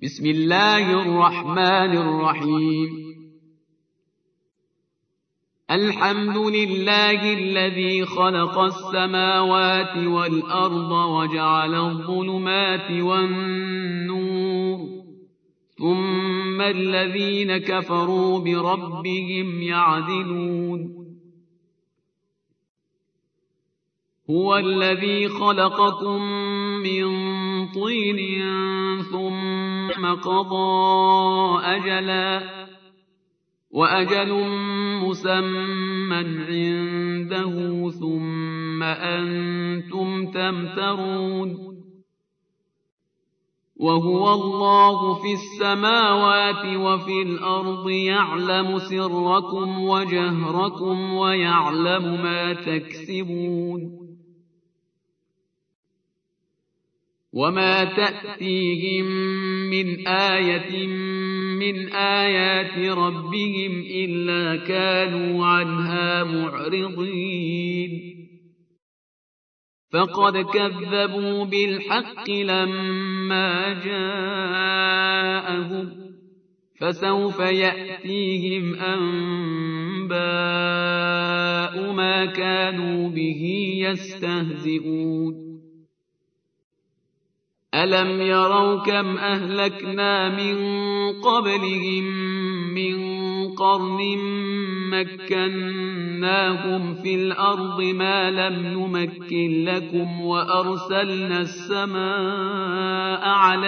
بسم الله الرحمن الرحيم. الحمد لله الذي خلق السماوات والأرض وجعل الظلمات والنور، ثم الذين كفروا بربهم يعدلون. هو الذي خلقكم من طين ثم قضى أجلا، وأجل مسمى عنده، ثم أنتم تمترون. وهو الله في السماوات وفي الأرض، يعلم سركم وجهركم ويعلم ما تكسبون. وما تأتيهم من آية من آيات ربهم إلا كانوا عنها معرضين. فقد كذبوا بالحق لما جاءهم، فسوف يأتيهم أنباء ما كانوا به يستهزئون. ألم يروا كم أهلكنا من قبلهم من قرن مكناهم في الأرض ما لم نمكن لكم، وأرسلنا السماء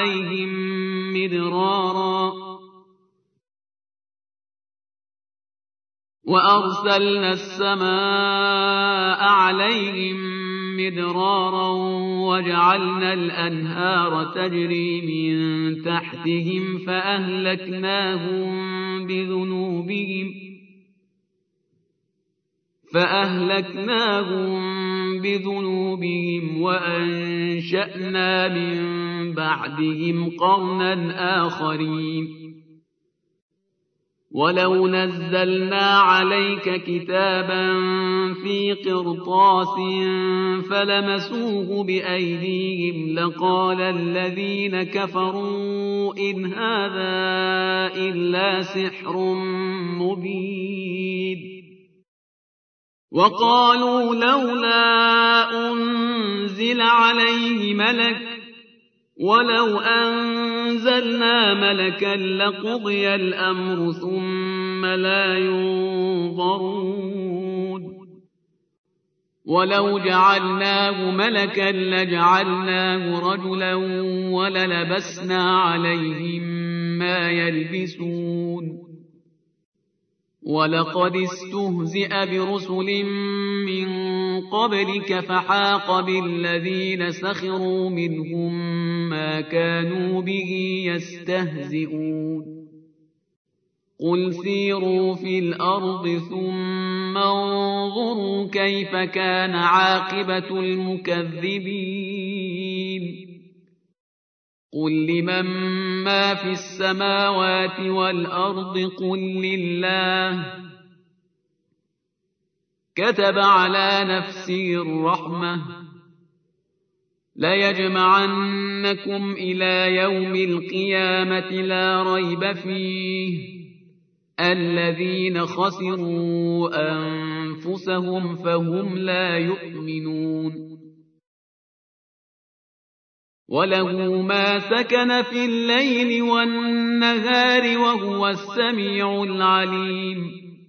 عليهم مدرارا وجعلنا الأنهار تجري من تحتهم فأهلكناهم بذنوبهم وأنشأنا من بعدهم قرنا آخرين. ولو نزلنا عليك كتابا في قرطاس فلمسوه بأيديهم لقال الذين كفروا إن هذا إلا سحر مبين. وقالوا لولا أنزل عليه ملك، ولو أنزلنا ملكا لقضي الأمر ثم لا ينظرون. ولو جعلناه ملكا لجعلناه رجلا وللبسنا عليهم ما يلبسون. ولقد استهزئ برسل من قبلك فحاق بالذين سخروا منهم ما كانوا به يستهزئون. قل سيروا في الأرض ثم انظروا كيف كان عاقبة المكذبين. قل لمن ما في السماوات والأرض قل لله. كتب على نفسه الرحمة ليجمعنكم إلى يوم القيامة لا ريب فيه، الذين خسروا أنفسهم فهم لا يؤمنون. وله ما سكن في الليل والنهار وهو السميع العليم.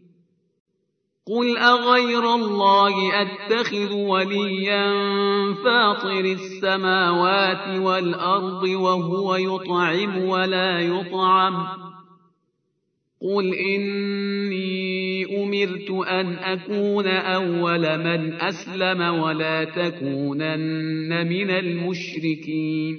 قل أغير الله أتخذ وليا فاطر السماوات والأرض وهو يطعم ولا يطعم. قل إني أمرت أن أكون أول من أسلم ولا تكونن من المشركين.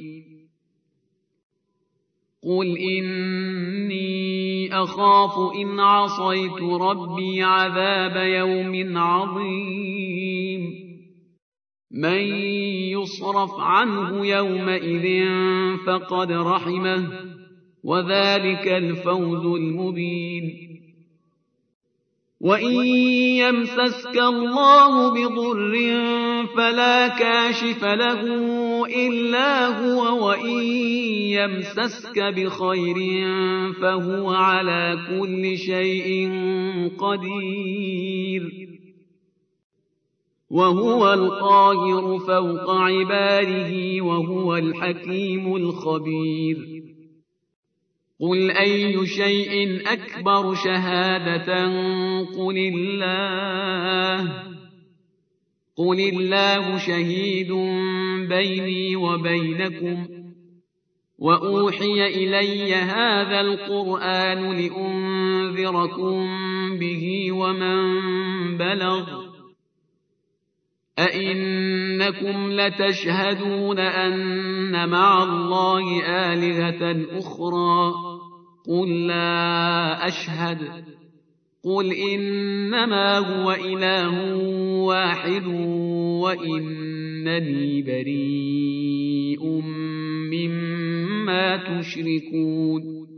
قل إني أخاف إن عصيت ربي عذاب يوم عظيم. من يصرف عنه يومئذ فقد رحمه، وذلك الفوز المبين. وإن يمسسك الله بضر فلا كاشف له إلا هو وإن يمسسك بخير فهو على كل شيء قدير وهو القاهر فوق عباده وهو الحكيم الخبير قل أي شيء أكبر شهادة قل الله شهيد بيني وبينكم وأوحي إلي هذا القرآن لأنذركم به ومن بلغ أئنكم لتشهدون أن مع الله آلهة أخرى قل لا أشهد قل إنما هو إله واحد وإنني بريء مما تشركون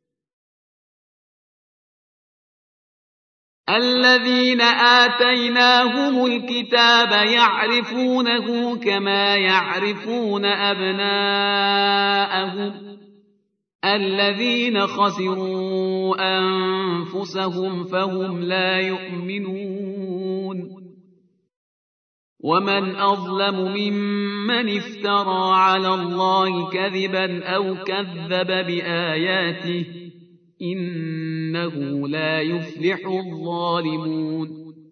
الذين آتيناهم الكتاب يعرفونه كما يعرفون أبناءهم الذين خسروا أنفسهم فهم لا يؤمنون ومن أظلم ممن افترى على الله كذبا أو كذب بآياته إنه لا يفلح الظالمون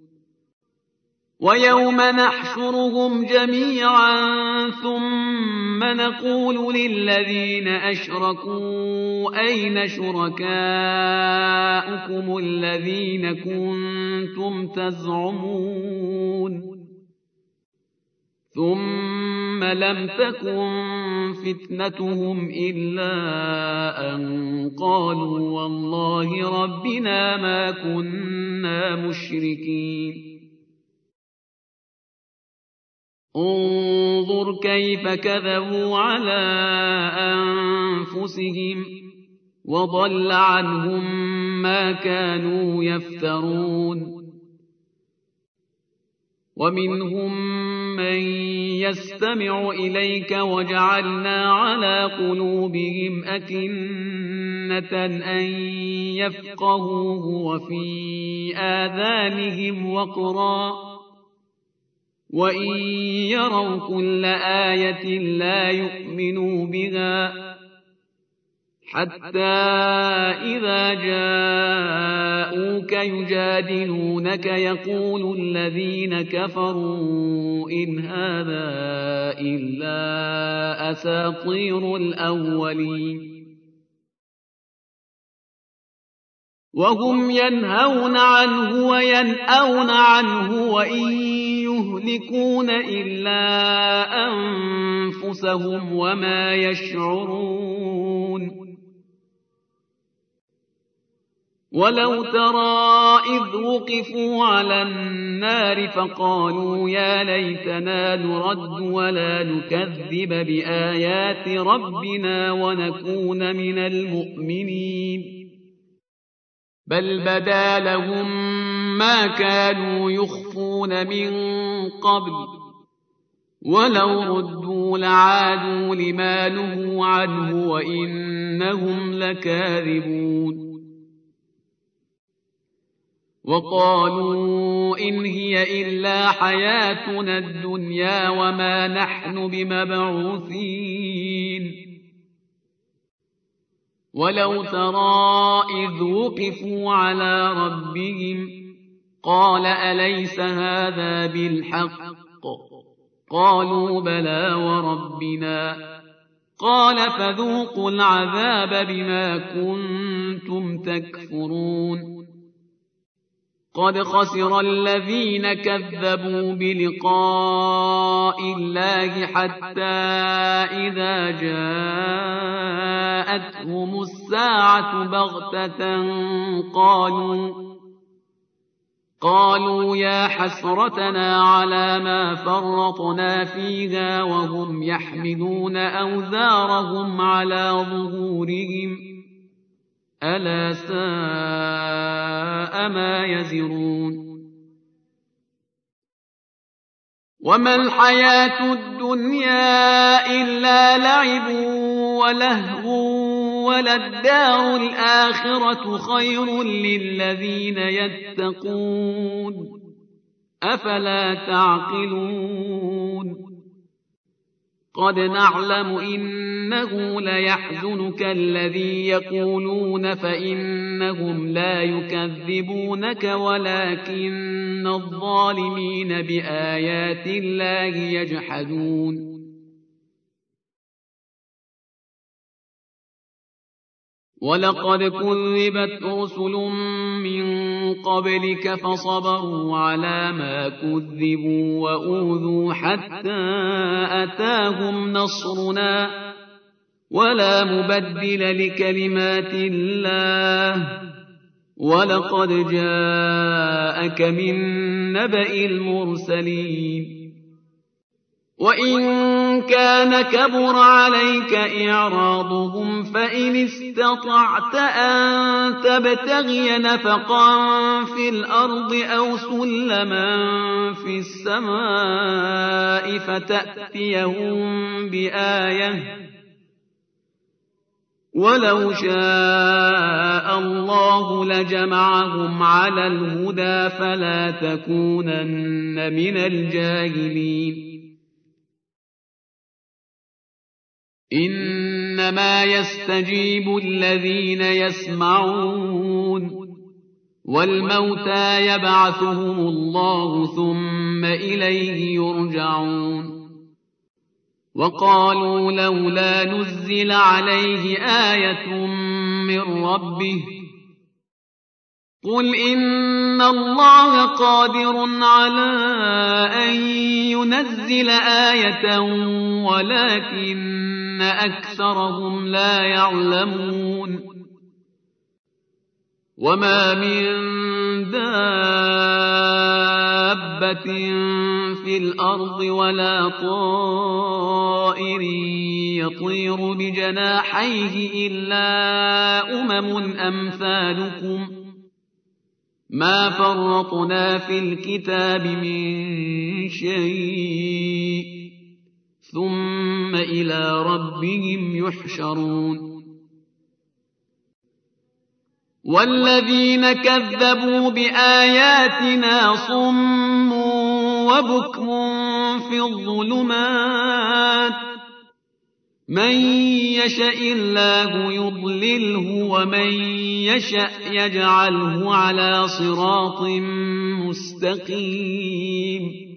ويوم نحشرهم جميعا ثم نقول للذين أشركوا أين شركاؤكم الذين كنتم تزعمون ثم لم تكن فتنتهم إلا أن قالوا والله ربنا ما كنا مشركين انظر كيف كذبوا على أنفسهم وضل عنهم ما كانوا يفترون ومنهم من يستمع إليك وجعلنا على قلوبهم أكنة أن يفقهوه وفي آذانهم وقرا وإن يروا كل آية لا يؤمنوا بها حتى إذا جاءوك يجادلونك يقول الذين كفروا إن هذا إلا أساطير الأولين وهم ينهون عنه وينأون عنه وإن يهلكون إلا أنفسهم وما يشعرون ولو ترى إذ وقفوا على النار فقالوا يا ليتنا نرد ولا نكذب بآيات ربنا ونكون من المؤمنين بل بدا لهم ما كانوا يخفون من قبل ولو ردوا لعادوا لما نهوا عنه وإنهم لكاذبون وقالوا إن هي إلا حياتنا الدنيا وما نحن بمبعوثين ولو ترى إذ وقفوا على ربهم قال أليس هذا بالحق قالوا بلى وربنا قال فذوقوا العذاب بما كنتم تكفرون قد خسر الذين كذبوا بلقاء الله حتى إذا جاءتهم الساعة بغتة قالوا يا حسرتنا على ما فرطنا فيها وهم يحملون أوزارهم على ظهورهم ألا ساء ما يزرون وما الحياة الدنيا إلا لعب ولهو وللدار الآخرة خير للذين يتقون أفلا تعقلون قد نعلم إنه ليحزنك الذي يقولون فإنهم لا يكذبونك ولكن الظالمين بآيات الله يجحدون ولقد كذبت رسل من قبلك فصبروا على ما كذبوا وأوذوا حتى أتاهم نصرنا ولا مبدل لكلمات الله ولقد جاءك من نبأ المرسلين وإن كان كبر عليك إعراضهم فإن استطعت أن تبتغي نفقا في الأرض أو سلما في السماء فتأتيهم بآية ولو شاء الله لجمعهم على الهدى فلا تكونن من الجاهلين إنما يستجيب الذين يسمعون والموتى يبعثهم الله ثم إليه يرجعون وقالوا لولا نزل عليه آية من ربه قل إن الله قادر على أن ينزل آية ولكن أكثرهم لا يعلمون وما من دابة في الأرض ولا طائر يطير بجناحيه إلا أمثالكم ما فرطنا في الكتاب من شيء ثم إلى ربهم يحشرون والذين كذبوا بآياتنا صم وبكم في الظلمات من يشاء الله يضلله ومن يشاء يجعله على صراط مستقيم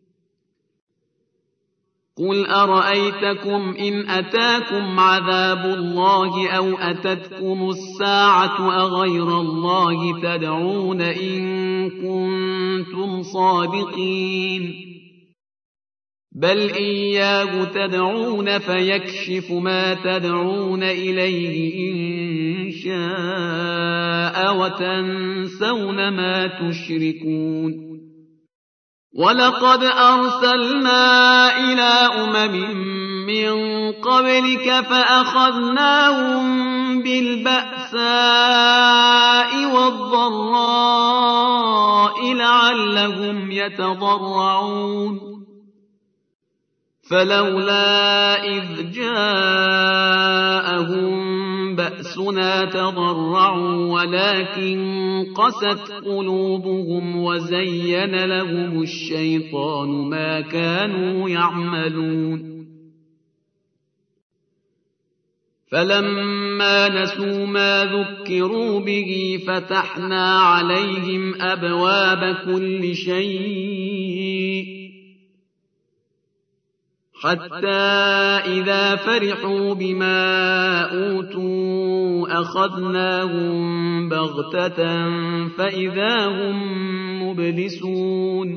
قل أرأيتكم إن أتاكم عذاب الله أو أتتكم الساعة أغير الله تدعون إن كنتم صادقين بل إياه تدعون فيكشف ما تدعون إليه إن شاء وتنسون ما تشركون ولقد أرسلنا إلى من قبلك فأخذناهم بالبأساء والضراء لعلهم يتضرعون فلولا إذ جاءهم بأسنا تضرعوا ولكن قست قلوبهم وزين لهم الشيطان ما كانوا يعملون فلما نسوا ما ذكروا به فتحنا عليهم أبواب كل شيء حتى إذا فرحوا بما أوتوا أخذناهم بغتة فإذا هم مبلسون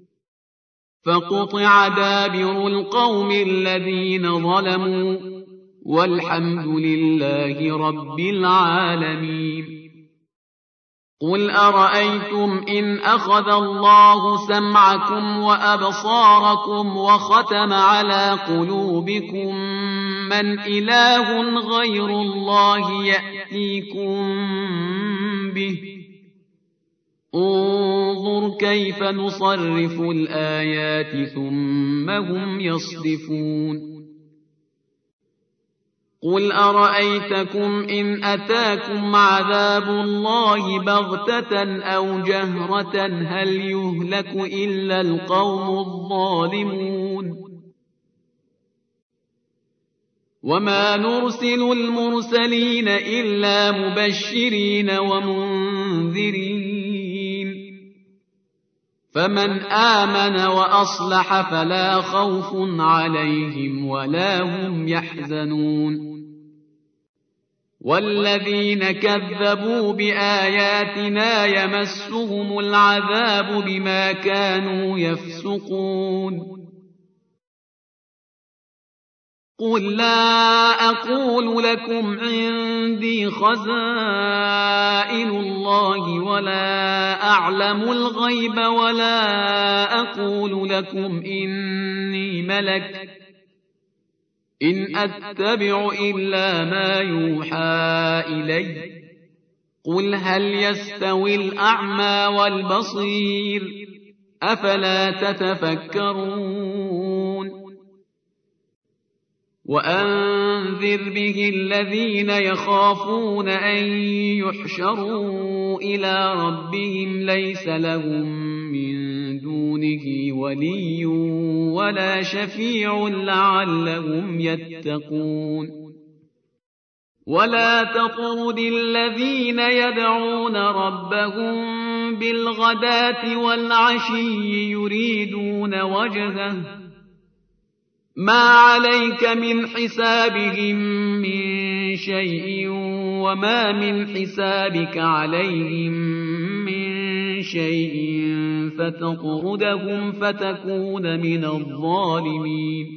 فقطع دابر القوم الذين ظلموا والحمد لله رب العالمين قل أرأيتم إن أخذ الله سمعكم وأبصاركم وختم على قلوبكم من إله غير الله يأتيكم به انظر كيف نصرف الآيات ثم هم يصدفون قل أرأيتكم إن أتاكم عذاب الله بغتة أو جهرة هل يهلك إلا القوم الظالمون وما نرسل المرسلين إلا مبشرين ومنذرين فمن آمن وأصلح فلا خوف عليهم ولا هم يحزنون والذين كذبوا بآياتنا يمسهم العذاب بما كانوا يفسقون قل لا أقول لكم عندي خزائن الله ولا أعلم الغيب ولا أقول لكم إني ملك إن أتبع إلا ما يوحى إلي قل هل يستوي الأعمى والبصير أفلا تتفكرون وأنذر به الذين يخافون أن يحشروا إلى ربهم ليس لهم من دونه ولي ولا شفيع لعلهم يتقون ولا تطرد الذين يدعون ربهم بالغداة والعشي يريدون وجهه ما عليك من حسابهم من شيء وما من حسابك عليهم من شيء فتطردهم فتكون من الظالمين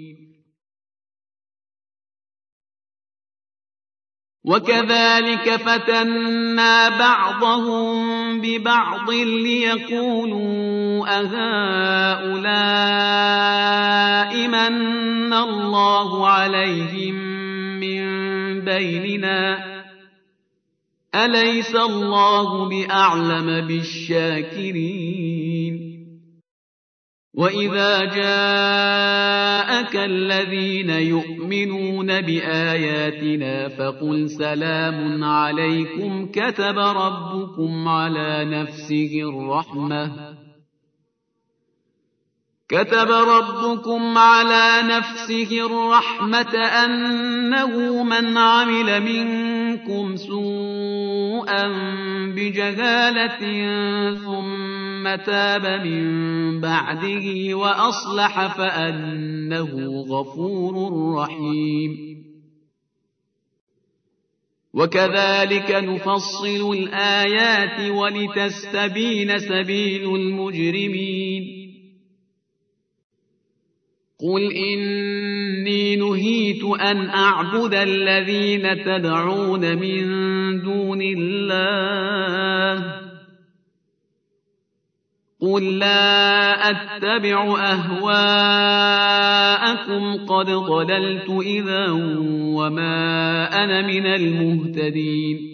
وكذلك فتنا بعضهم ببعض ليقولوا أهؤلاء من الله عليهم من بيننا أليس الله بأعلم بالشاكرين وإذا جاءك الذين يؤمنون بآياتنا فقل سلام عليكم كتب ربكم على نفسه الرحمة أنه من عمل منكم سوءا بجهالة ثم تاب من بعده وأصلح فأنه غفور رحيم وكذلك نفصل الآيات ولتستبين سبيل المجرمين قل إني نهيت أن أعبد الذين تدعون من دون الله قل لا أتبع أهواءكم قد ضللت إذا وما أنا من المهتدين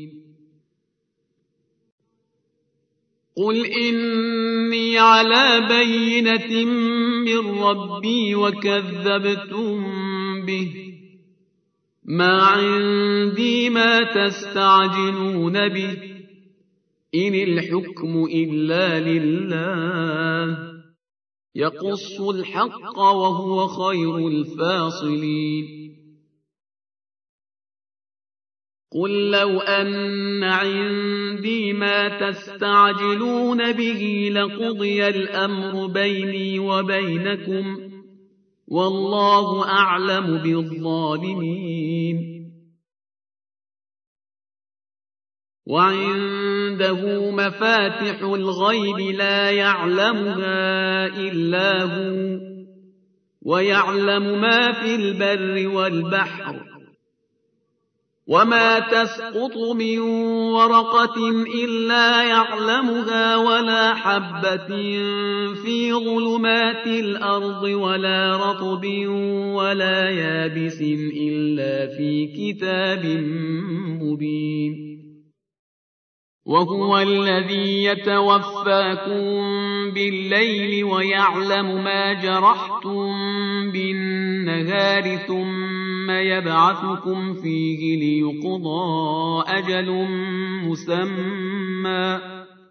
قل إني على بينة من ربي وكذبتم به ما عندي ما تستعجلون به إن الحكم إلا لله يقص الحق وهو خير الفاصلين قل لو أن عندي ما تستعجلون به لقضي الأمر بيني وبينكم والله أعلم بالظالمين وعنده مفاتح الغيب لا يعلمها إلا هو ويعلم ما في البر والبحر وما تسقط من ورقة إلا يعلمها ولا حبة في ظلمات الأرض ولا رطب ولا يابس إلا في كتاب مبين وهو الذي يتوفاكم بالليل ويعلم ما جرحتم بالنهار ثم يبعثكم فيه ليقضى أجل مسمى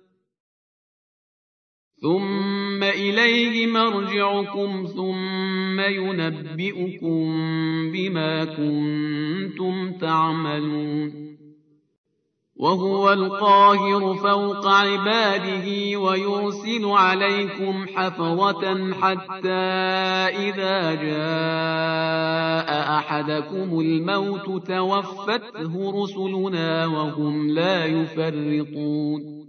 ثم إليه مرجعكم ثم ينبئكم بما كنتم تعملون وهو القاهر فوق عباده ويرسل عليكم حفظة حتى إذا جاء أحدكم الموت توفته رسلنا وهم لا يفرطون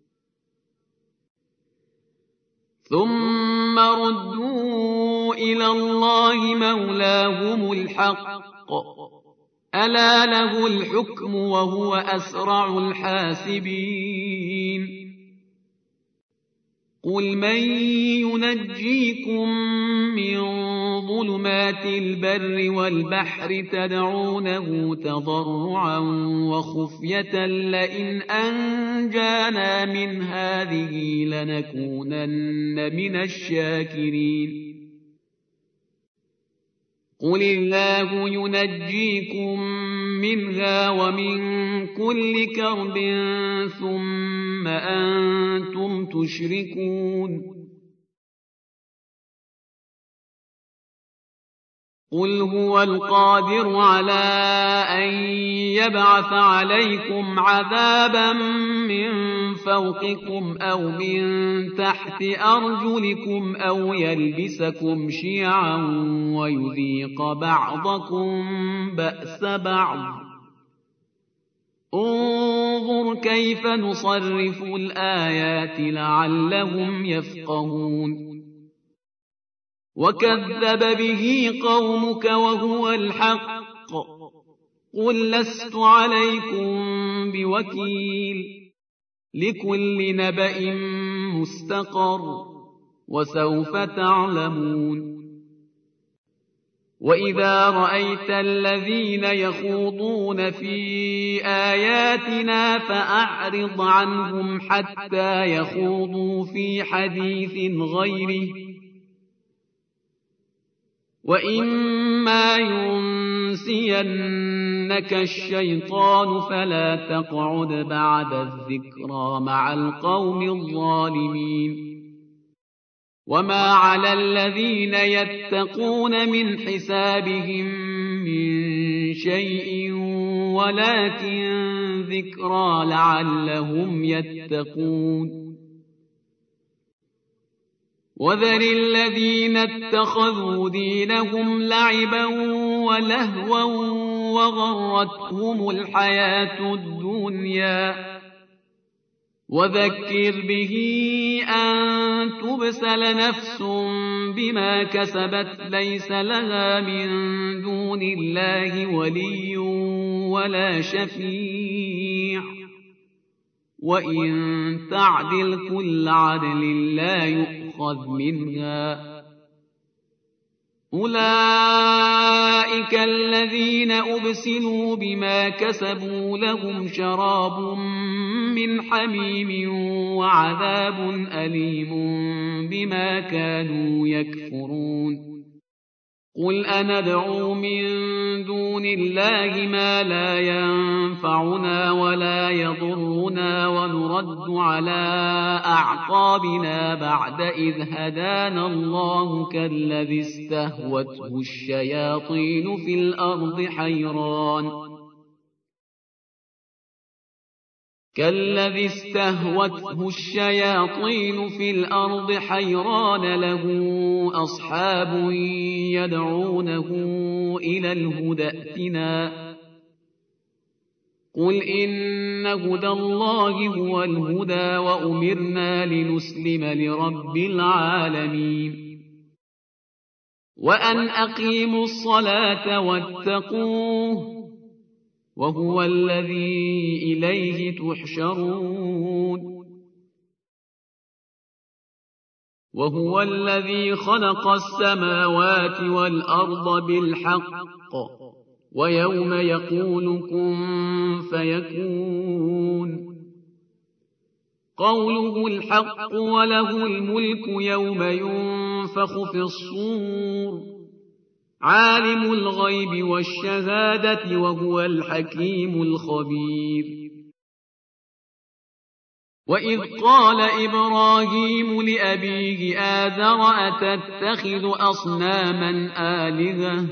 ثم ردوا إلى الله مولاهم الحق ألا له الحكم وهو أسرع الحاسبين قل من ينجيكم من ظلمات البر والبحر تدعونه تضرعا وخفية لئن أنجانا من هذه لنكونن من الشاكرين قل الله ينجيكم منها ومن كل كرب ثم أنتم تشركون قل هو القادر على أن يبعث عليكم عذابا من فوقكم أو من تحت أرجلكم أو يلبسكم شيعا ويذيق بعضكم بأس بعض انظر كيف نصرف الآيات لعلهم يفقهون وكذب به قومك وهو الحق قل لست عليكم بوكيل لكل نبأ مستقر وسوف تعلمون وإذا رأيت الذين يخوضون في آياتنا فأعرض عنهم حتى يخوضوا في حديث غيره وإما ينسينك الشيطان فلا تقعد بعد الذكرى مع القوم الظالمين وما على الذين يتقون من حسابهم من شيء ولكن ذكرى لعلهم يتقون وذر الذين اتخذوا دينهم لعبا ولهوا وغرتهم الحياة الدنيا وذكر به أن تبسل نفس بما كسبت ليس لها من دون الله ولي ولا شفيع وإن تعدل كل عدل لا يؤخذ منها أولئك الذين أبسلوا بما كسبوا لهم شراب من حميم وعذاب أليم بما كانوا يكفرون قل أندعو من دون الله ما لا ينفعنا ولا يضرنا ونرد على أعقابنا بعد إذ هدانا الله كالذي استهوته الشياطين في الأرض حيران له أصحاب يدعونه إلى الهدى ائتنا قل إن هدى الله هو الهدى وأمرنا لنسلم لرب العالمين وأن أقيموا الصلاة واتقوه وهو الذي إليه تحشرون وهو الذي خلق السماوات والأرض بالحق ويوم يقول كن فيكون قوله الحق وله الملك يوم ينفخ في الصور عالم الغيب والشهادة وهو الحكيم الخبير وإذ قال إبراهيم لأبيه آذر أتتخذ أصناما آلهة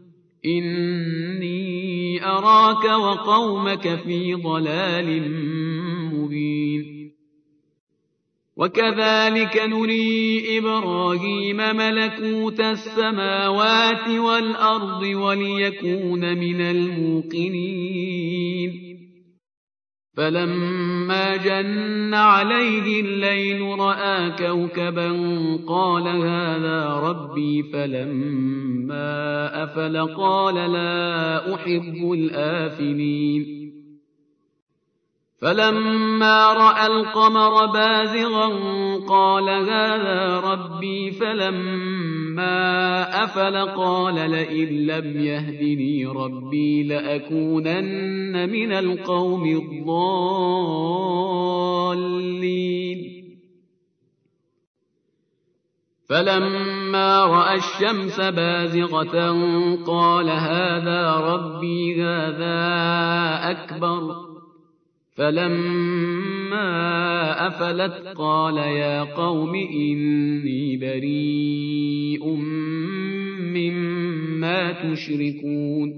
إني أراك وقومك في ضلال مبين وكذلك نري إبراهيم ملكوت السماوات والأرض وليكون من الموقنين فلما جن عليه الليل رأى كوكبا قال هذا ربي فلما أفل قال لا أحب الآفلين فلما رأى القمر بازغا قال هذا ربي فلما أفل قال لئن لم يهدني ربي لأكونن من القوم الضالين فلما رأى الشمس بازغة قال هذا ربي هذا أكبر فلما أفلت قال يا قوم إني بريء مما تشركون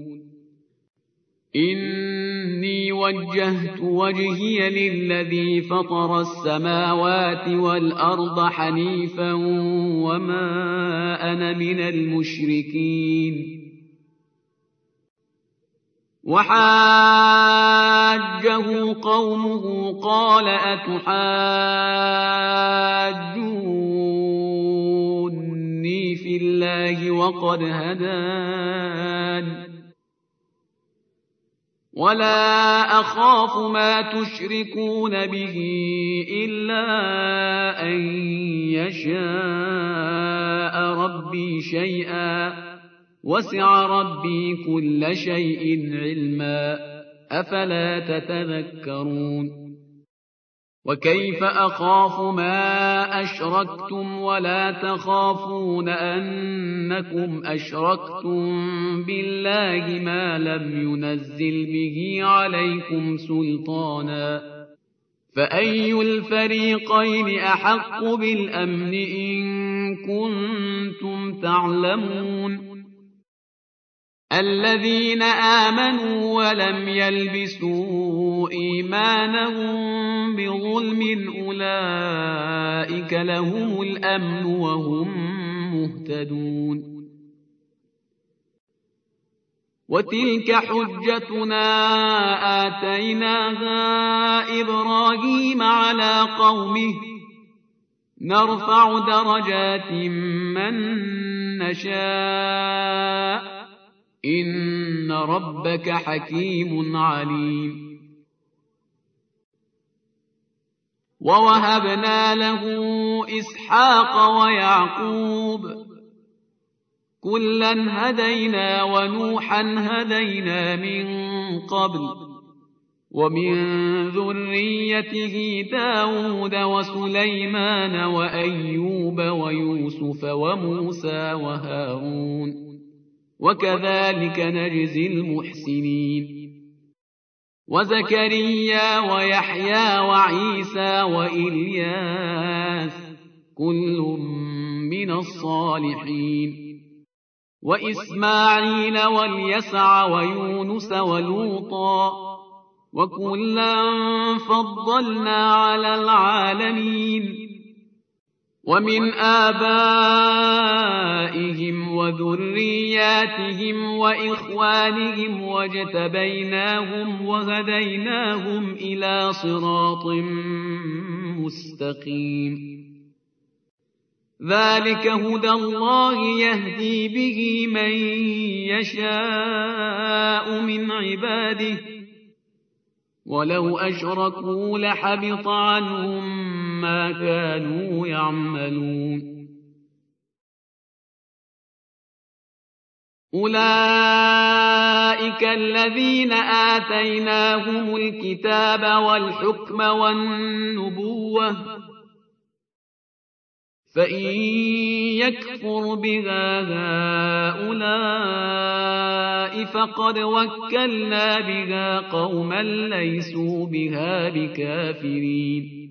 إني وجهت وجهي للذي فطر السماوات والأرض حنيفا وما أنا من المشركين وحاجه قومه قال أتحاجوني في الله وقد هدان ولا أخاف ما تشركون به إلا أن يشاء ربي شيئا وسع ربي كل شيء علما أفلا تتذكرون وكيف أخاف ما أشركتم ولا تخافون أنكم أشركتم بالله ما لم ينزل به عليكم سلطانا فأي الفريقين أحق بالأمن إن كنتم تعلمون الذين آمنوا ولم يلبسوا إيمانهم بظلم أولئك لهم الأمن وهم مهتدون وتلك حجتنا آتيناها إبراهيم على قومه نرفع درجات من نشاء إن ربك حكيم عليم ووهبنا له إسحاق ويعقوب كلا هدينا ونوحا هدينا من قبل ومن ذريته داود وسليمان وأيوب ويوسف وموسى وهارون وكذلك نجزي المحسنين وزكريا ويحيى وعيسى وإلياس كل من الصالحين وإسماعيل واليسع ويونس ولوطا وكلا فضلنا على العالمين ومن آبائهم وذرياتهم وإخوانهم واجتبيناهم وهديناهم إلى صراط مستقيم ذلك هدى الله يهدي به من يشاء من عباده ولو أشركوا لحبط عنهم ما كانوا يعملون أولئك الذين آتيناهم الكتاب والحكم والنبوة فإن يكفر بها هؤلاء فقد وكلنا بها قوما ليسوا بها بكافرين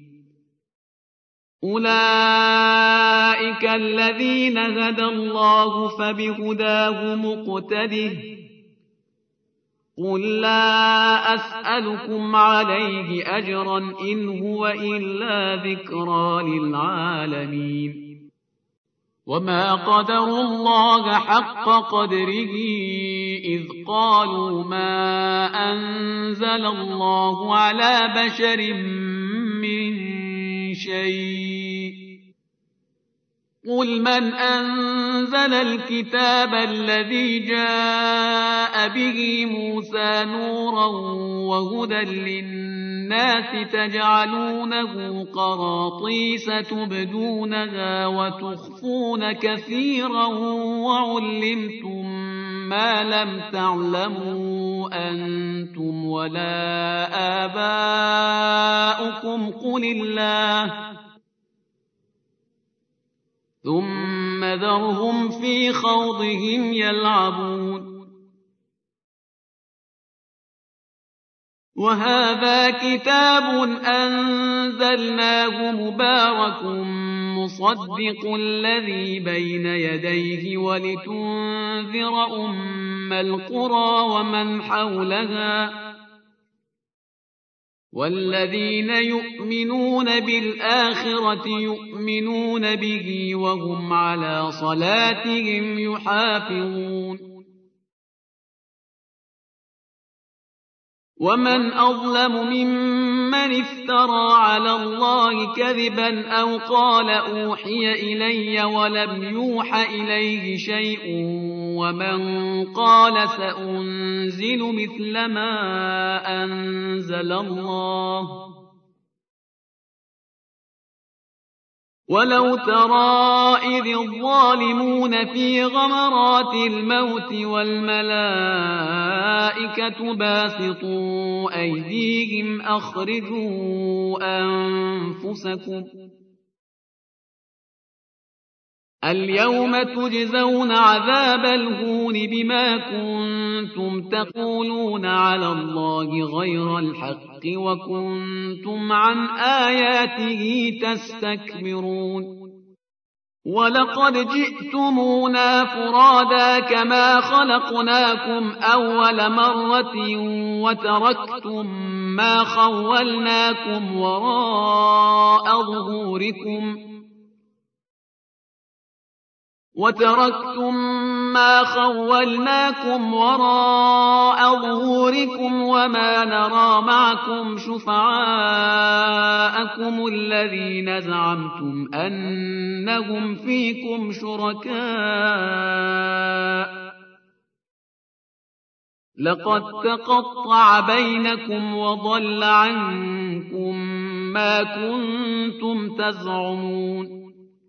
أولئك الذين هدى الله فبهداه مقتده قل لا أسألكم عليه أجرا إن هو إلا ذكرى للعالمين وما قدروا الله حق قدره إذ قالوا ما أنزل الله على بشر من شيء قل من أنزل الكتاب الذي جاء به موسى نورا وهدى للناس تجعلونه قراطيس تبدونها وتخفون كثيرا وعلمتم ما لم تعلموا أنتم ولا آباؤكم قل الله ثم ذرهم في خوضهم يلعبون وهذا كتاب أنزلناه مبارك مصدق الذي بين يديه ولتنذر أم القرى ومن حولها والذين يؤمنون بالآخرة يؤمنون به وهم على صلاتهم يحافظون ومن أظلم ممن افترى على الله كذبا أو قال أوحي إلي ولم يوح إليه شيء ومن قال سأنزل مثل ما أنزل الله ولو ترى إذ الظالمون في غمرات الموت والملائكة باسطوا أيديهم أخرجوا أنفسكم اليوم تجزون عذاب الهون بما كنتم تقولون على الله غير الحق وكنتم عن آياته تستكبرون ولقد جئتمونا فرادا كما خلقناكم أول مرة وتركتم ما خولناكم وراء ظهوركم وما نرى معكم شفعاءكم الذين زعمتم أنهم فيكم شركاء لقد تقطع بينكم وضل عنكم ما كنتم تزعمون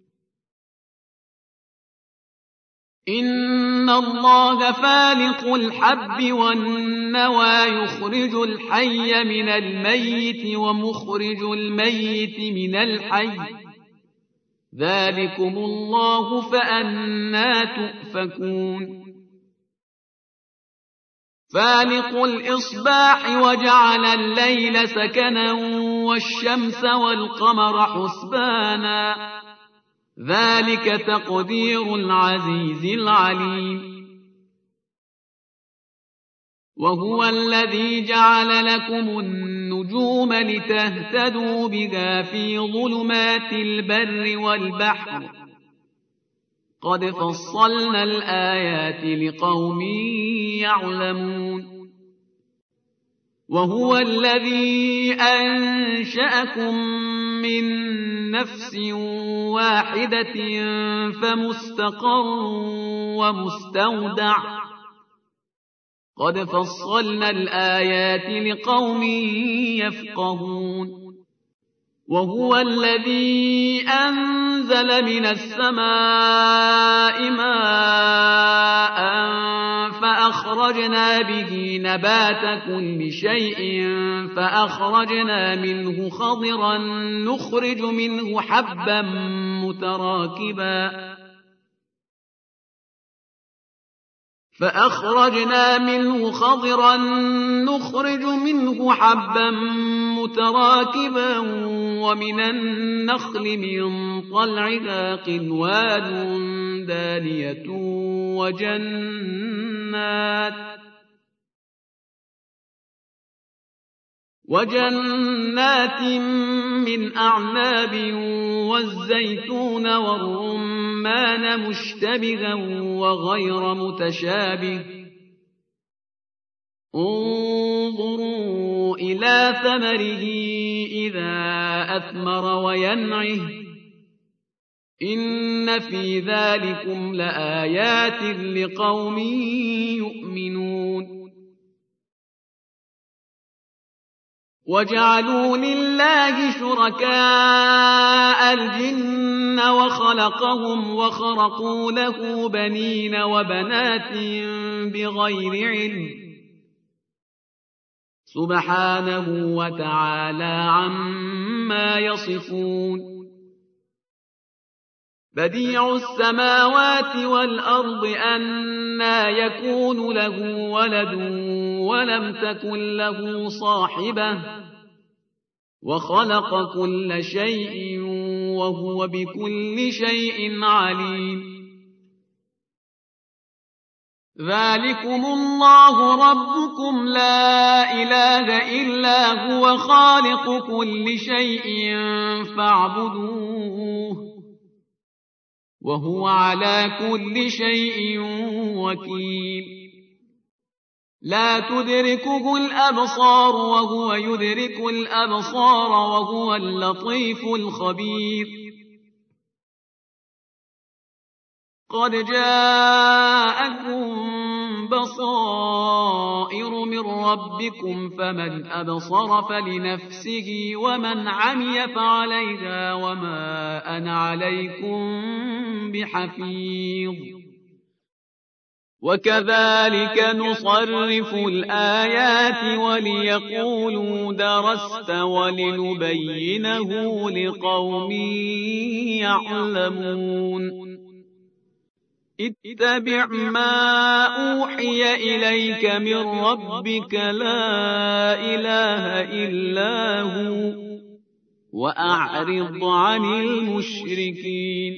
إن الله فالق الحب والنوى يخرج الحي من الميت ومخرج الميت من الحي ذلكم الله فأنى تؤفكون فالق الإصباح وجعل الليل سكنا والشمس والقمر حسبانا ذلك تقدير العزيز العليم وهو الذي جعل لكم النجوم لتهتدوا بها في ظلمات البر والبحر قد فصلنا الآيات لقوم يعلمون وهو الذي أنشأكم من نفس واحدة فمستقر ومستودع قد فصلنا الآيات لقوم يفقهون وهو الذي أنزل من السماء ماء فأخرجنا به نبات كل شيء فأخرجنا منه خضرا نخرج منه حبا متراكبا ومن النخل من طلعها قنوان دانية وجنات من أعناب والزيتون والرمان مشتبها وغير متشابه انظروا إلى ثمره إذا أثمر وينعه إن في ذلكم لآيات لقوم يؤمنون وجعلوا لله شركاء الجن وخلقهم وخرقوا له بنين وبنات بغير علم سبحانه وتعالى عما يصفون بديع السماوات والأرض أنى يكون له ولد ولم تكن له صاحبة وخلق كل شيء وهو بكل شيء عليم ذلكم الله ربكم لا إله إلا هو خالق كل شيء فاعبدوه وهو على كل شيء وكيل لا تدركه الأبصار وهو يدرك الأبصار وهو اللطيف الخبير قد جاءكم بصائر من ربكم فمن أبصر فلنفسه ومن عمي فعليها وما أنا عليكم بحفيظ وكذلك نصرف الآيات وليقولوا درست ولنبينه لقوم يعلمون اتبع ما أوحي إليك من ربك لا إله إلا هو وأعرض عن المشركين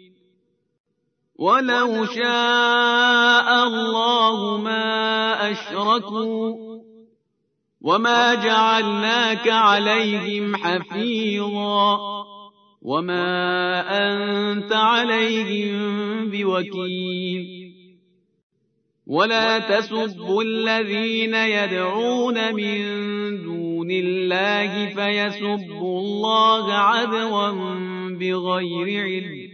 ولو شاء الله ما أشركوا وما جعلناك عليهم حفيظا وما أنت عليهم بوكيل ولا تسبوا الذين يدعون من دون الله فيسبوا الله عدوا بغير علم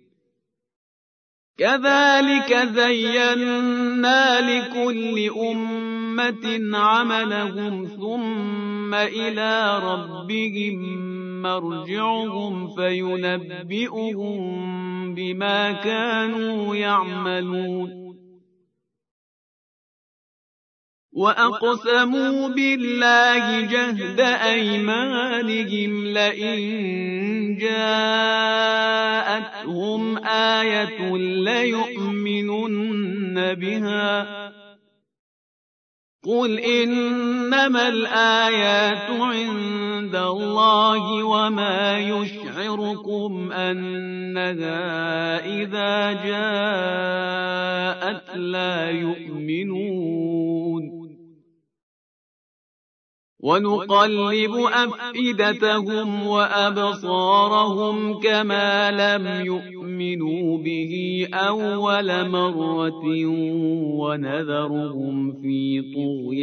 كذلك زينا لكل أمة عملهم ثم إلى ربهم مرجعهم فينبئهم بما كانوا يعملون وأقسموا بالله جهد أيمانهم لئن جاءتهم آية ليؤمنن بها قل إنما الآيات عند الله وما يشعركم أنها إذا جاءت لا يؤمنون ونقلب أفئدتهم وأبصارهم كما لم يؤمنوا به أول مرة ونذرهم في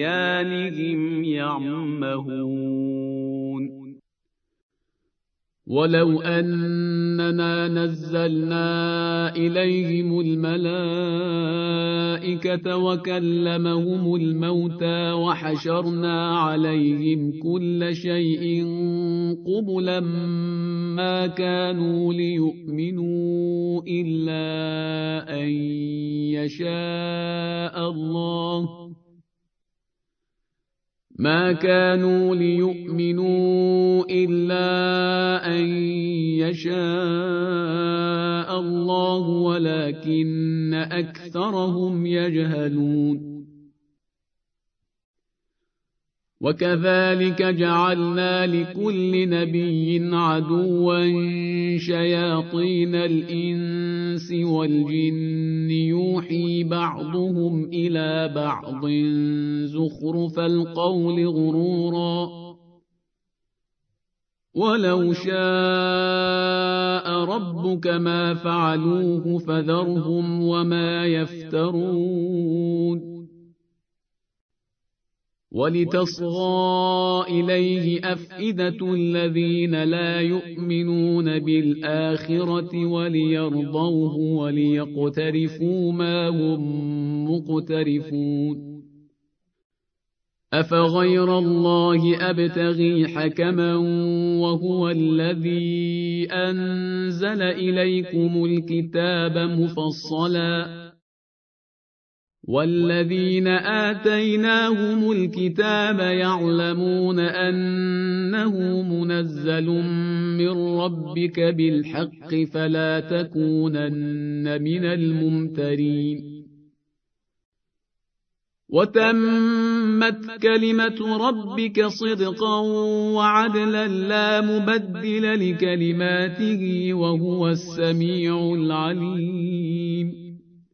طغيانهم يعمهون ولو أننا نزلنا إليهم الملائكة وكلمهم الموتى وحشرنا عليهم كل شيء قبلا ما كانوا ليؤمنوا إلا أن يشاء الله ولكن أكثرهم يجهلون وكذلك جعلنا لكل نبي عدوا شياطين الإنس والجن يوحي بعضهم إلى بعض زخرف القول غرورا ولو شاء ربك ما فعلوه فذرهم وما يفترون ولتصغى إليه أفئدة الذين لا يؤمنون بالآخرة وليرضوه وليقترفوا ما هم مقترفون أفغير الله أبتغي حكما وهو الذي أنزل إليكم الكتاب مفصلا والذين آتيناهم الكتاب يعلمون أنه منزل من ربك بالحق فلا تكونن من الممترين وتمت كلمة ربك صدقا وعدلا لا مبدل لكلماته وهو السميع العليم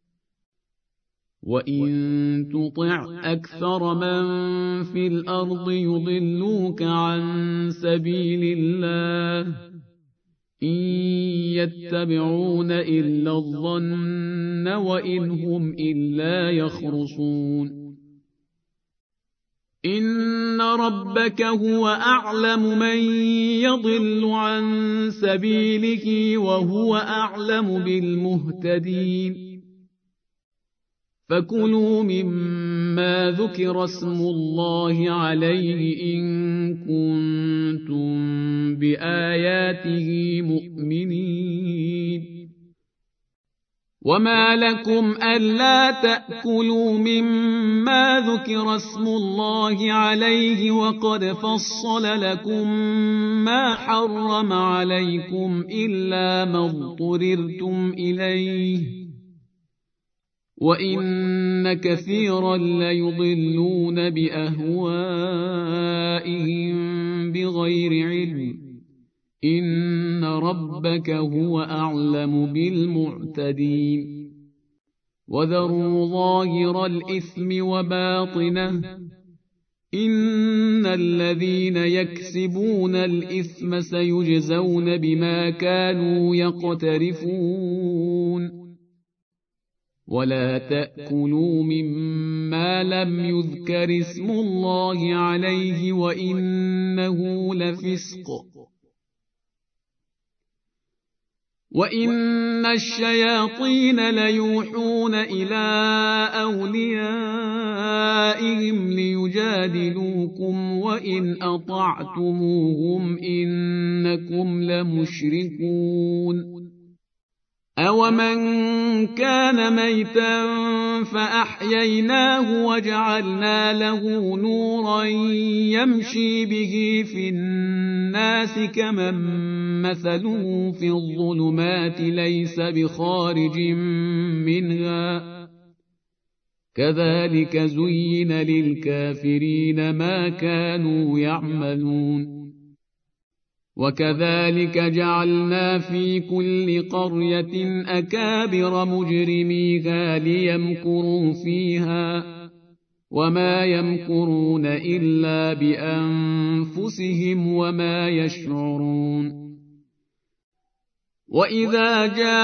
وإن تطع أكثر من في الأرض يضلوك عن سبيل الله إن يتبعون إلا الظن وإن هم إلا يخرصون إن ربك هو أعلم من يضل عن سبيله وهو أعلم بالمهتدين فكلوا مما ذكر اسم الله عليه إن كنتم بآياته مؤمنين وما لكم ألا تأكلوا مما ذكر اسم الله عليه وقد فصل لكم ما حرم عليكم إلا ما اضطررتم إليه وإن كثيرا ليضلون بأهوائهم بغير علم إن ربك هو أعلم بالمعتدين وذروا ظاهر الإثم وباطنه إن الذين يكسبون الإثم سيجزون بما كانوا يقترفون ولا تأكلوا مما لم يذكر اسم الله عليه وإنه لفسق وإن الشياطين ليوحون إلى أوليائهم ليجادلوكم وإن أطعتموهم إنكم لمشركون أومن كان ميتا فأحييناه وجعلنا له نورا يمشي به في الناس كمن مثله في الظلمات ليس بخارج منها كذلك زين للكافرين ما كانوا يعملون وكذلك جعلنا في كل قرية أكابر مجرميها ليمكروا فيها وما يمكرون إلا بأنفسهم وما يشعرون وإذا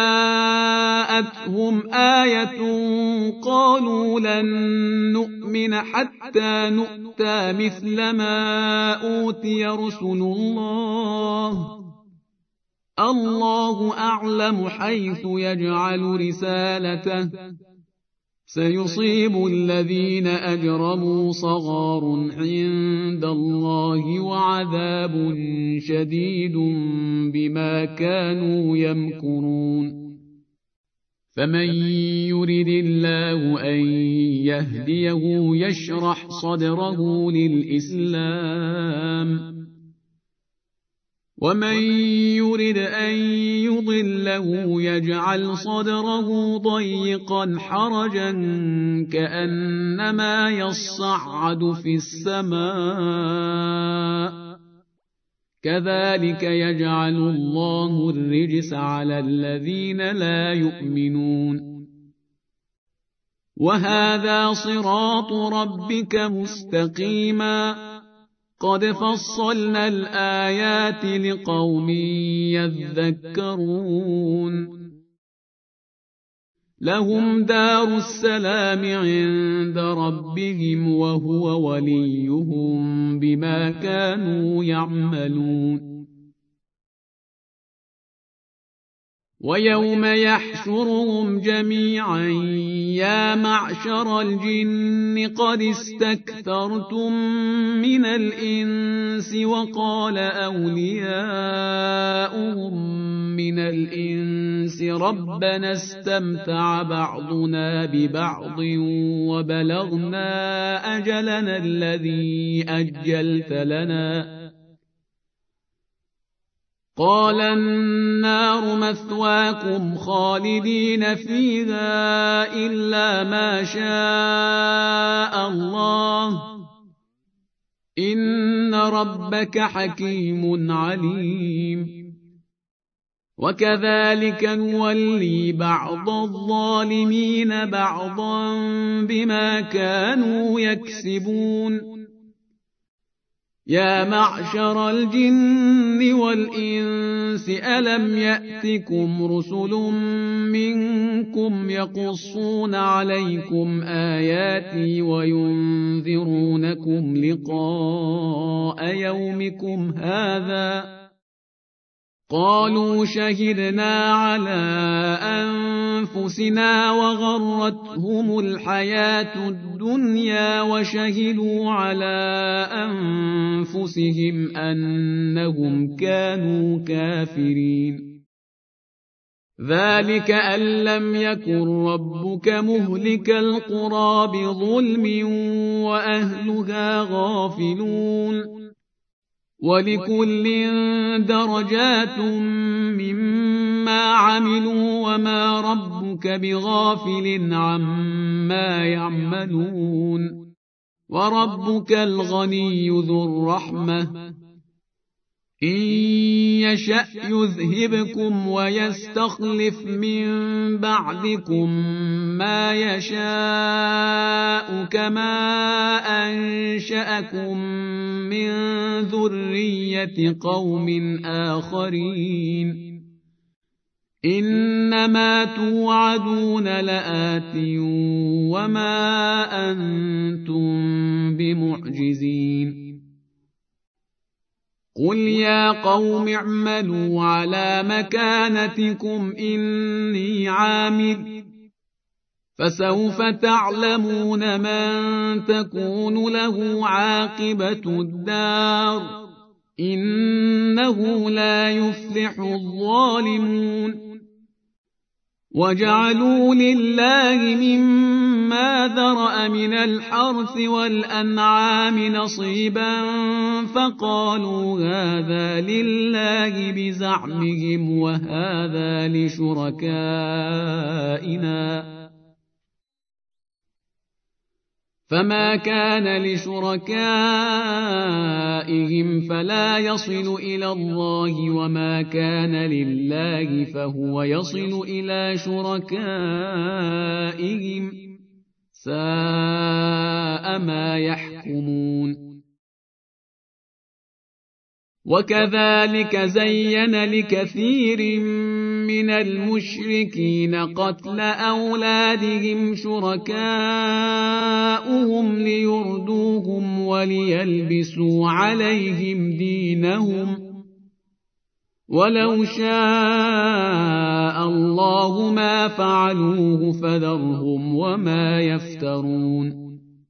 جاءتهم آية قالوا لن نؤمن حتى نؤتى مثل ما أوتي رسل الله الله أعلم حيث يجعل رسالته سيصيب الذين أجرموا صغار عند الله وعذاب شديد بما كانوا يمكرون فمن يرد الله أن يهديه يشرح صدره للإسلام ومن يرد أن يضله يجعل صدره ضيقا حرجا كأنما يصعد في السماء كذلك يجعل الله الرجس على الذين لا يؤمنون وهذا صراط ربك مستقيما قد فصلنا الآيات لقوم يذكرون لهم دار السلام عند ربهم وهو وليهم بما كانوا يعملون ويوم يحشرهم جميعا يا معشر الجن قد استكثرتم من الإنس وقال أولياؤهم من الإنس ربنا استمتع بعضنا ببعض وبلغنا أجلنا الذي أجلت لنا قال النار مثواكم خالدين فيها إلا ما شاء الله إن ربك حكيم عليم وكذلك نولي بعض الظالمين بعضا بما كانوا يكسبون يا معشر الجن والإنس ألم يأتكم رسل منكم يقصون عليكم آياتي وينذرونكم لقاء يومكم هذا قالوا شهدنا على أنفسنا وغرتهم الحياة الدنيا وشهدوا على أنفسهم أنهم كانوا كافرين ذلك أن لم يكن ربك مهلك القرى بظلم وأهلها غافلون ولكل درجات مما عملوا وما ربك بغافل عما يعملون وربك الغني ذو الرحمة إن يشأ يذهبكم ويستخلف من بعدكم ما يشاء كما أنشأكم من ذرية قوم آخرين إنما توعدون لآت وما أنتم بمعجزين قل يا قوم اعملوا على مكانتكم إني عامل فسوف تعلمون من تكون له عاقبة الدار إنه لا يفلح الظالمون وجعلوا لله مما ذرأ من الحرث والأنعام نصيبا فقالوا هذا لله بزعمهم وهذا لشركائنا فما كان لشركائهم فلا يصل إلى الله وما كان لله فهو يصل إلى شركائهم ساء ما يحكمون وكذلك زين لكثير من المشركين قتل أولادهم شركاؤهم ليردوهم وليلبسوا عليهم دينهم ولو شاء الله ما فعلوه فذرهم وما يفترون.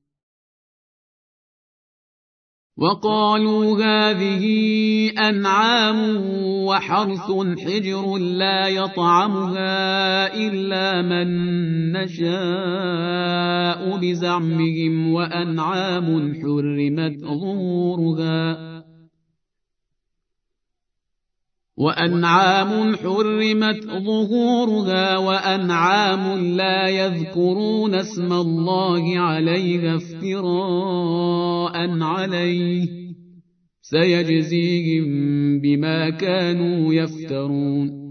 وقالوا هذه أنعام وحرث حجر لا يطعمها إلا من نشاء بزعمهم وأنعام حرمت ظهورها وأنعام لا يذكرون اسم الله عليها افتراء عليه سيجزيهم بما كانوا يفترون.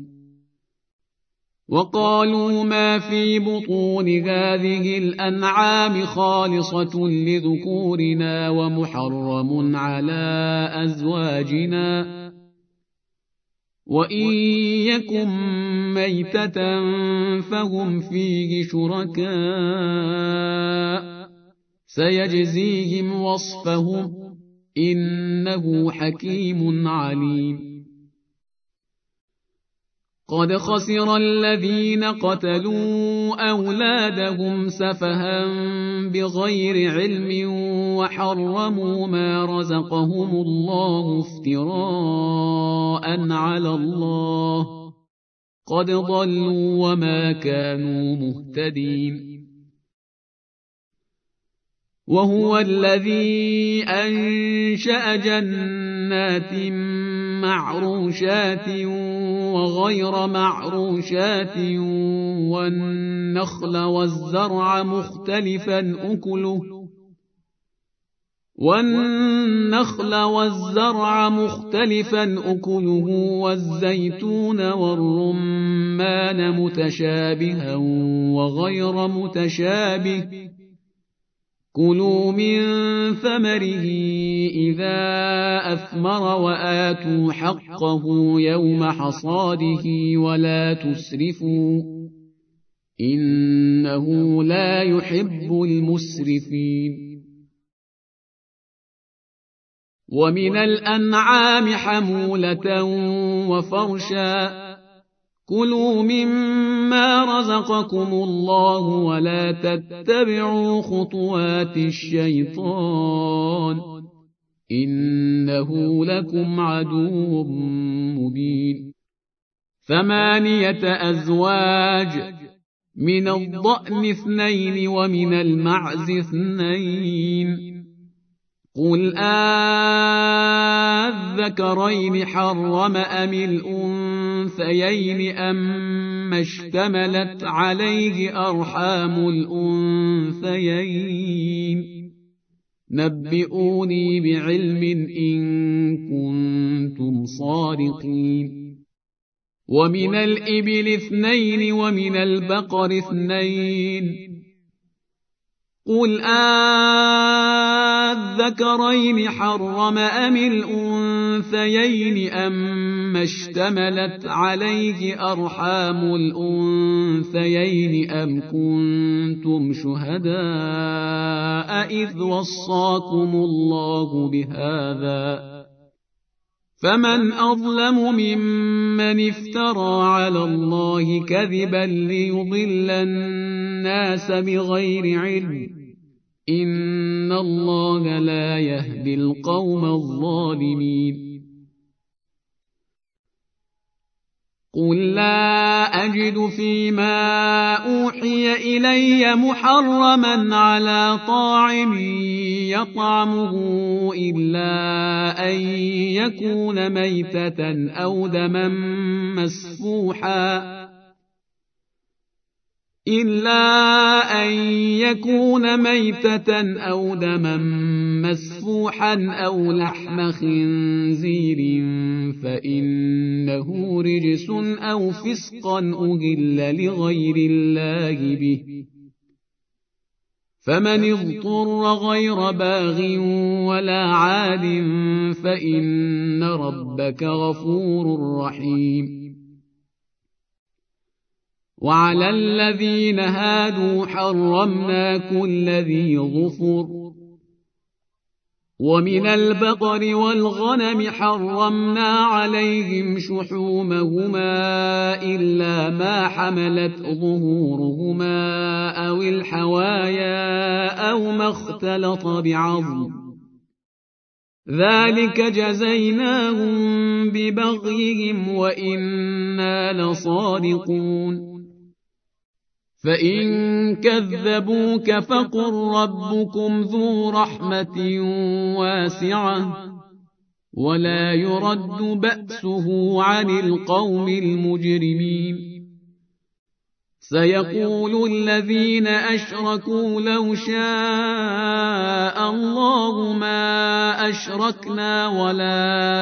وقالوا ما في بطون هذه الأنعام خالصة لذكورنا ومحرم على أزواجنا وإن يكن ميتة فهم فيه شركاء سيجزيهم وصفهم إنه حكيم عليم. قد خسر الذين قتلوا أولادهم سفها بغير علم وحرموا ما رزقهم الله افتراء على الله قد ضلوا وما كانوا مهتدين. وهو الذي أنشأ جنات معروشات وغير معروشات والنخل والزرع مختلفا أكله والزيتون والرمان متشابها وغير متشابه كلوا من ثمره إذا أثمر وآتوا حقه يوم حصاده ولا تسرفوا إنه لا يحب المسرفين. ومن الأنعام حمولة وفرشا كلوا مما رزقكم الله ولا تتبعوا خطوات الشيطان إنه لكم عدو مبين. 8 أزواج من الضأن 2 ومن المعز 2 قل الذكرين حرم أم الأنثيين أم اشتملت عليه أرحام الأنثيين نبئوني بعلم إن كنتم صادقين. ومن الإبل 2 ومن البقر 2 قل الذكرين حرم أم الأنثيين أم اشتملت عليه أرحام الأنثيين أم كنتم شهداء إذ وصاكم الله بهذا فمن أظلم ممن افترى على الله كذبا ليضل الناس بغير علم إن الله لا يهدي القوم الظالمين. قل لا أجد فيما أوحي إلي محرما على طاعم يطعمه إلا أن يكون ميتة أو دما مسفوحا أو لحم خنزير فإنه رجس أو فسقا أهل لغير الله به فمن اضطر غير باغ ولا عاد فإن ربك غفور رحيم. وعلى الذين هادوا حرمنا كل ذي ظفر ومن البقر والغنم حرمنا عليهم شحومهما إلا ما حملت ظهورهما أو الحوايا أو ما اختلط بعظم، ذلك جزيناهم ببغيهم وإنا لصادقون. فإن كذبوك فقل ربكم ذو رحمة واسعة ولا يرد بأسه عن القوم المجرمين. سيقول الذين أشركوا لو شاء الله ما أشركنا ولا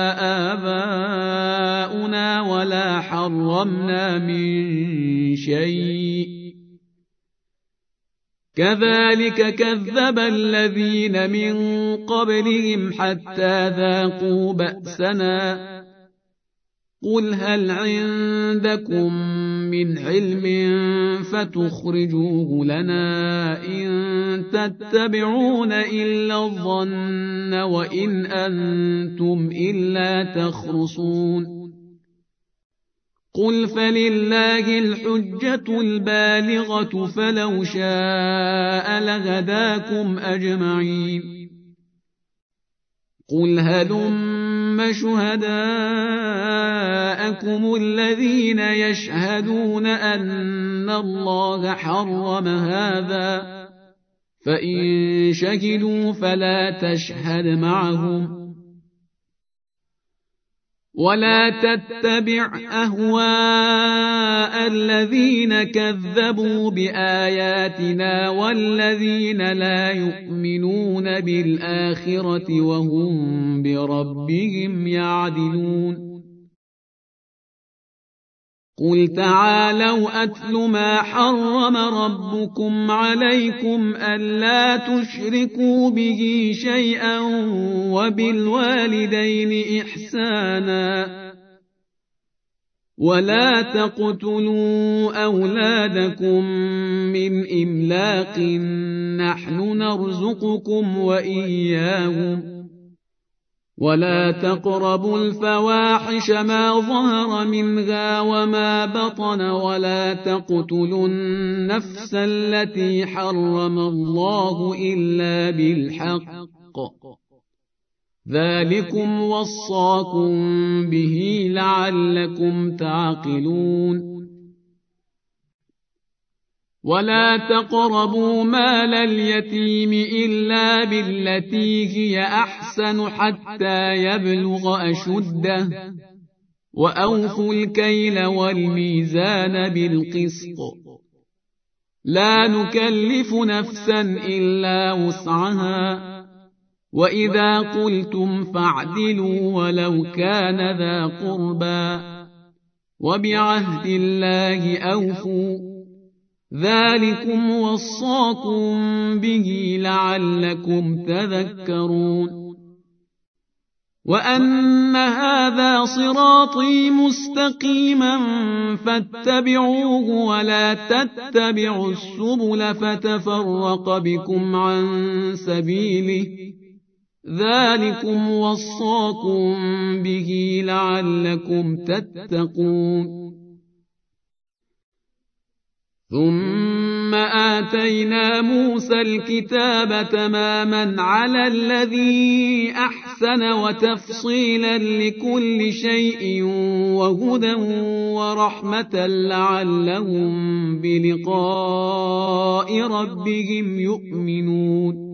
آباؤنا ولا حرمنا من شيء كذلك كذب الذين من قبلهم حتى ذاقوا بأسنا. قل هل عندكم من علم فتخرجوه لنا إن تتبعون إلا الظن وإن أنتم إلا تخرصون. قل فلله الحجة البالغة فلو شاء لهداكم أجمعين. قل هلم شهداءكم الذين يشهدون أن الله حرم هذا، فإن شهدوا فلا تشهد معهم ولا تتبع أهواء الذين كذبوا بآياتنا والذين لا يؤمنون بالآخرة وهم بربهم يعدلون. قل تعالوا أتل ما حرم ربكم عليكم ألا تشركوا به شيئا وبالوالدين إحسانا ولا تقتلوا أولادكم من إملاق نحن نرزقكم وإياهم ولا تقربوا الفواحش ما ظهر منها وما بطن ولا تقتلوا النفس التي حرم الله إلا بالحق، ذلكم وصاكم به لعلكم تعقلون. ولا تقربوا مال اليتيم إلا بالتي هي أحسن حتى يبلغ أشده وأوفوا الكيل والميزان بالقسط لا نكلف نفسا إلا وسعها وإذا قلتم فاعدلوا ولو كان ذا قربى وبعهد الله أوفوا ذلكم وصاكم به لعلكم تذكرون. وأن هذا صراطي مستقيما فاتبعوه ولا تتبعوا السبل فتفرق بكم عن سبيله ذلكم وصاكم به لعلكم تتقون. ثم آتينا موسى الكتاب تماما على الذي أحسن وتفصيلا لكل شيء وهدى ورحمة لعلهم بلقاء ربهم يؤمنون.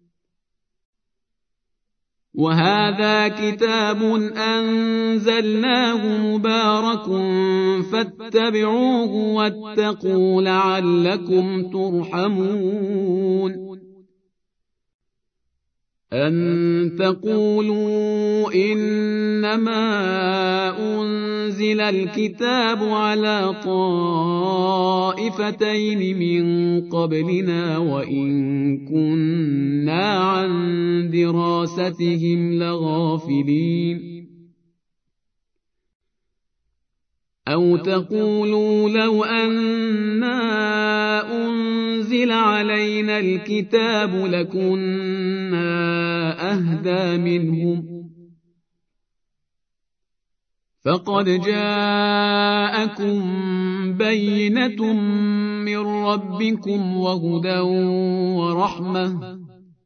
وهذا كتاب أنزلناه مبارك فاتبعوه واتقوا لعلكم ترحمون. أن تقولوا إنما أنزل الكتاب على طائفتين من قبلنا وإن كنا عن دراستهم لغافلين. أو تقولوا لو أنا أنزل أنزل علينا الكتاب لكنا أهدى منهم، فقد جاءكم بينة من ربكم وهدى ورحمة،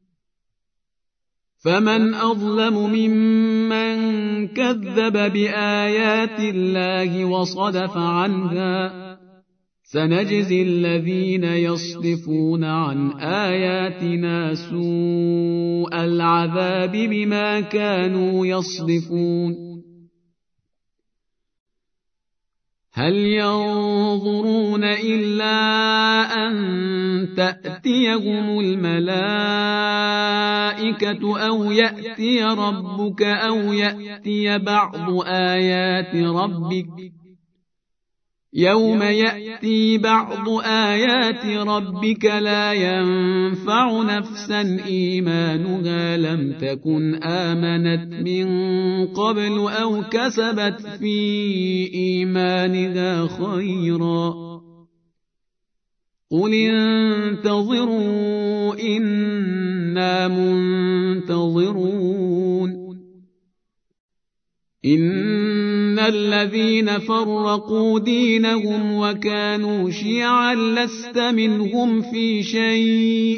فمن أظلم ممن كذب بآيات الله وصدف عنها، سنجزي الذين يصدفون عن آياتنا سوء العذاب بما كانوا يصدفون. هل ينظرون إلا أن تأتيهم الملائكة أو يأتي ربك أو يأتي بعض آيات ربك؟ يوم يأتي بعض آيات ربك لا ينفع نفسا إيمانها لم تكن آمنت من قبل أو كسبت في إيمانها خيرا، قل انتظروا إنا منتظرون. إن الذين فرقوا دينهم وكانوا شيعا لست منهم في شيء،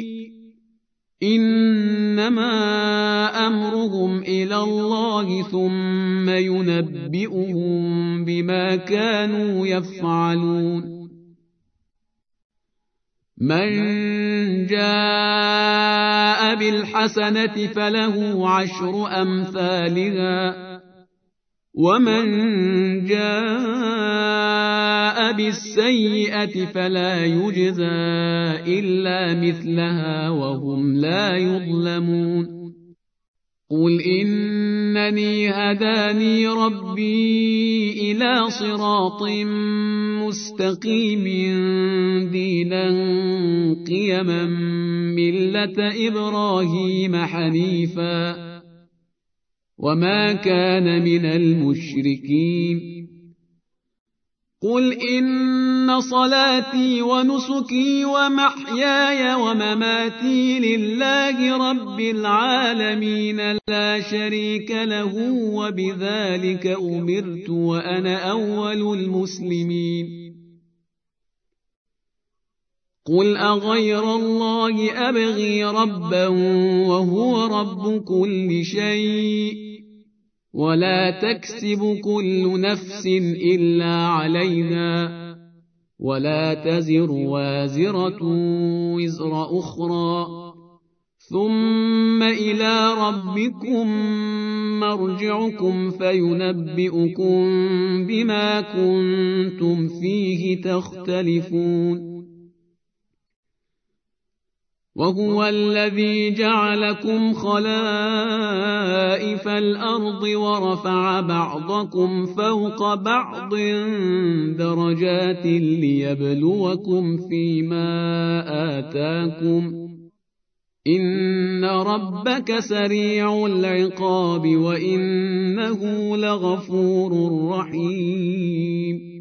إنما أمرهم إلى الله ثم ينبئهم بما كانوا يفعلون. من جاء بالحسنة فله 10 أمثالها، ومن جاء بالسيئة فلا يجزى إلا مثلها وهم لا يظلمون. قل إنني هداني ربي إلى صراط مستقيم دينا قيما ملة إبراهيم حنيفا وما كان من المشركين. قل إن صلاتي ونسكي ومحياي ومماتي لله رب العالمين لا شريك له وبذلك أمرت وأنا أول المسلمين. قل أغير الله أبغي ربا وهو رب كل شيء ولا تكسب كل نفس إلا عليها ولا تزر وازرة وزر أخرى ثم إلى ربكم مرجعكم فينبئكم بما كنتم فيه تختلفون. وهو الذي جعلكم خلائف الأرض ورفع بعضكم فوق بعض درجات ليبلوكم فيما آتاكم إن ربك سريع العقاب وإنه لغفور رحيم.